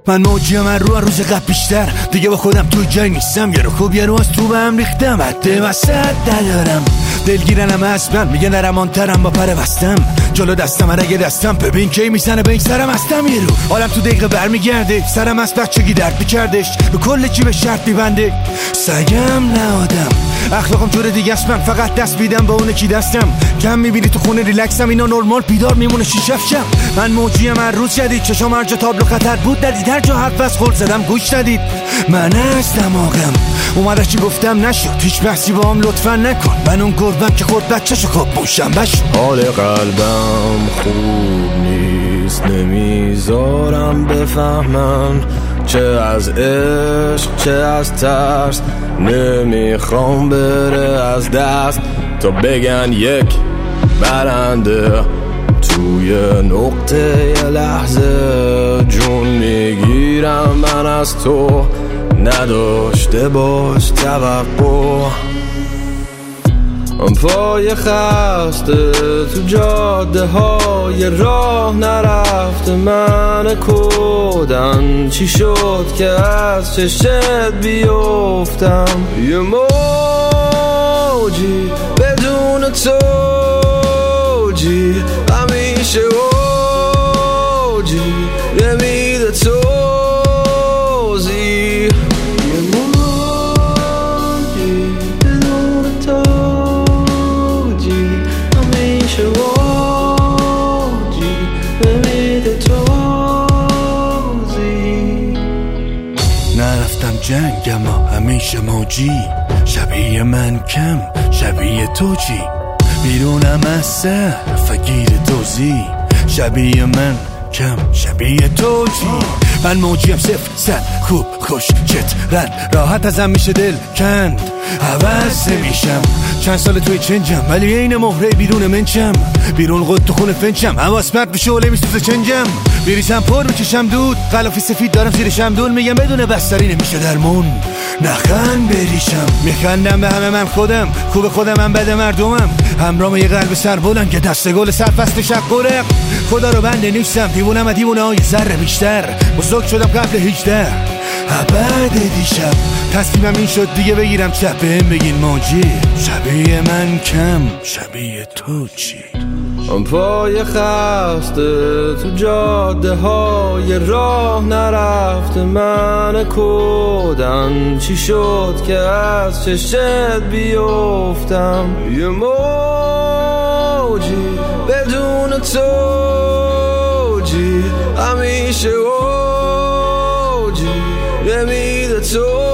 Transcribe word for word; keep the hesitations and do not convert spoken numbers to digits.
من موجیم من رو روز قبل بیشتر دیگه با خودم تو جای نیستم. یه رو خوب یه رو از تو به هم ریختم، حده وسط ندارم. دلگیرنم از من میگه نرمانترم با پر بستم. جلو دستم هر اگه دستم ببین کی میزنه به این سرم هستم. یه رو حالم تو دقیقه برمیگرده، سرم از بچگی درد میکردش، رو کل چی به شرط میبنده. سگم نه آدم اخلاقم جور دیگه است، من فقط دست بیدم با اونه کی دستم. کم میبینی تو خونه ریلکسم، اینا نورمال بیدار میمونه شیشفشم. من موجیم هر روز جدید، چشام هر جا تابلو خطر بود ندید، هر جا حرف از خل زدم گوش ندید. من از دماغم اومده چی گفتم نشد، هیچ بحثی با هم لطفا نکن. من اون گربم که خورد بچه‌شو خواب موشم بشد. حال قلبم خوب نیست، نمیذارم بفهمن چه از عشق چه از ترس. نمیخوام بره از دست تا بگن یک برنده. توی نقطه یه لحظه جون میگیرم من از تو، نداشته باش توقع. پای خسته تو جاده های راه نرفته من کودن. چی شد که از چشت بیفتم؟ یه موجی بدون توجی، همیشه اوجی نمیده توزی. نرفتم جنگ اما همیشه موجی، شبیه من کم شبیه تو چی. بیرونم از سر فقیر دوزی، شبیه من کم شبیه تو چی. من موجیم صفر صد خوب خوش چت رد، راحت ازم میشه دل کند عوض میشم. چند سال توی چنجم ولی این مهره بیرون منچم. بیرون قد تو خونه فنچم، حواس مرد به شعله میسوزه چنجم. بریزم پر میکشم دود، غلافی سفید دارم زیر شمدون. میگم بدون بستری نمیشه درمون، نخند بریشم. میخندم به همه من خودم، خوب خودم من بده مردمم. همراه یه قلب سر بلند که دست گل سر فست شب قرق. خدا رو بنده نیستم، دیوونم و دیوونه های ذره بیشتر. بزرگ شدم قبل هجده بعد دیشب تصمیمم این شد دیگه بگیرم چپ بهم بگین موجی، شبیه من کم شبیه تو چی. پای خسته تو جاده های راه نرفته من کودن. چی شد که از چشت بیفتم؟ یه موجی بدون توجی، همیشه اوجی نمیده تو